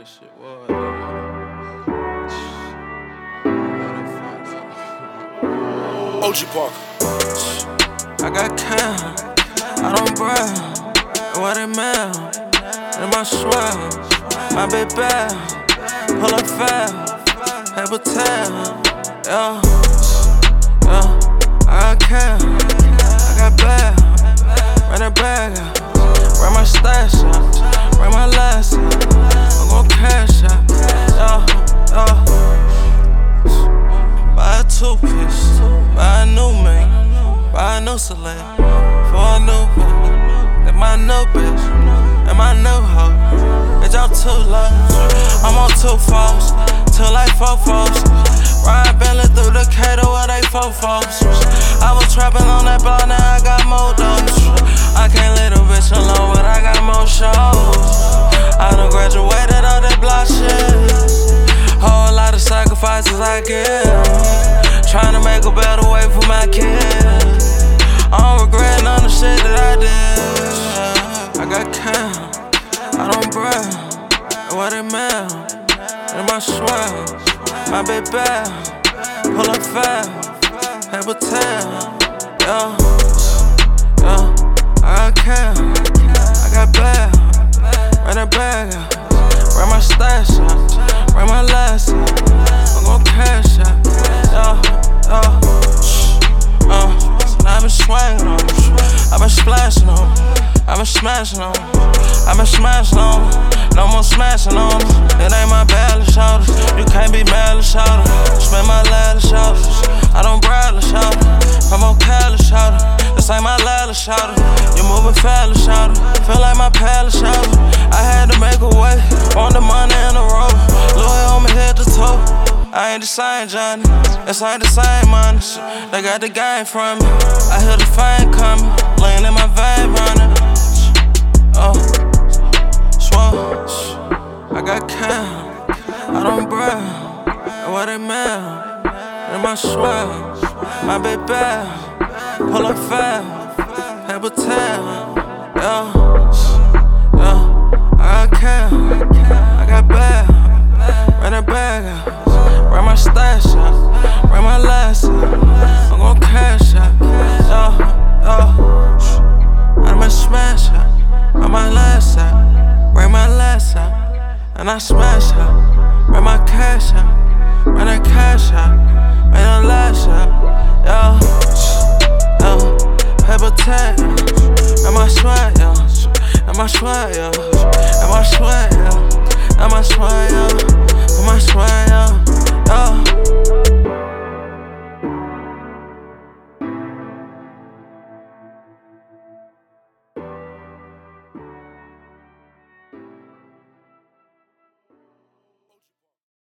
this shit was. OG Park. I got cam, I don't brag. What it mail, in my swag, my big bag, pull up fast, paper tail, yeah. I got cam, I got bag, run that bag out, run my stash out, run my last out, I'm gon' cash out, yeah. Buy a two-piece, buy a new mink, buy a new select, for a new bitch. That my new bitch, and my new hoe. Bitch, I'm too low. I'm on 2 foes, 2 like 4 foes. Ride Bentley through the Cato where they 4 foes. I was trapping on that block, now I got more doors. I can't leave a bitch alone, but I got more shows. I done graduated all that block shit. Whole lot of sacrifices I give. Trying to make a better way for my kids. I don't regret none of the shit that I did. I got cam, I don't brag. What it mail, in my swag, my big bag, pull up fast, paper tail, yeah. I got cam, I got bag, run that bag out, run my stash out, run my last out, I'm gon' cash out, yeah. I've been swinging on them, I've been splashing on them, I've been smashing on them, I've been smashing on them, no more smashing on them. It ain't my bad shoulders, you can't be mad at shoulder. Spend my last shoulders, I don't brag at shoulder. I'm on Cali shoulder, this ain't my last shoulder. You moving fast shoulder, feel like my palace shoulder. I had to make a way, want the money in the road, Louis on me head to toe. I ain't the same Johnny, this ain't the same money. They got the game from me, I hear the fame coming, laying in my vein running. I got cam, I don't brag. What it mail, in my swag, my big bag, pull up fast, paper tail, yeah. I got cam, I got bag, run that bag out, run my stash out, run my last out, I'm gon' cash out, I'm a smash out, run my last out, bring my last out, and I smash out, run my cash out, run that cash out, bring the last out, yeah. Paper tag, and my swag, yeah, and my swag, yeah, and my swag, yeah.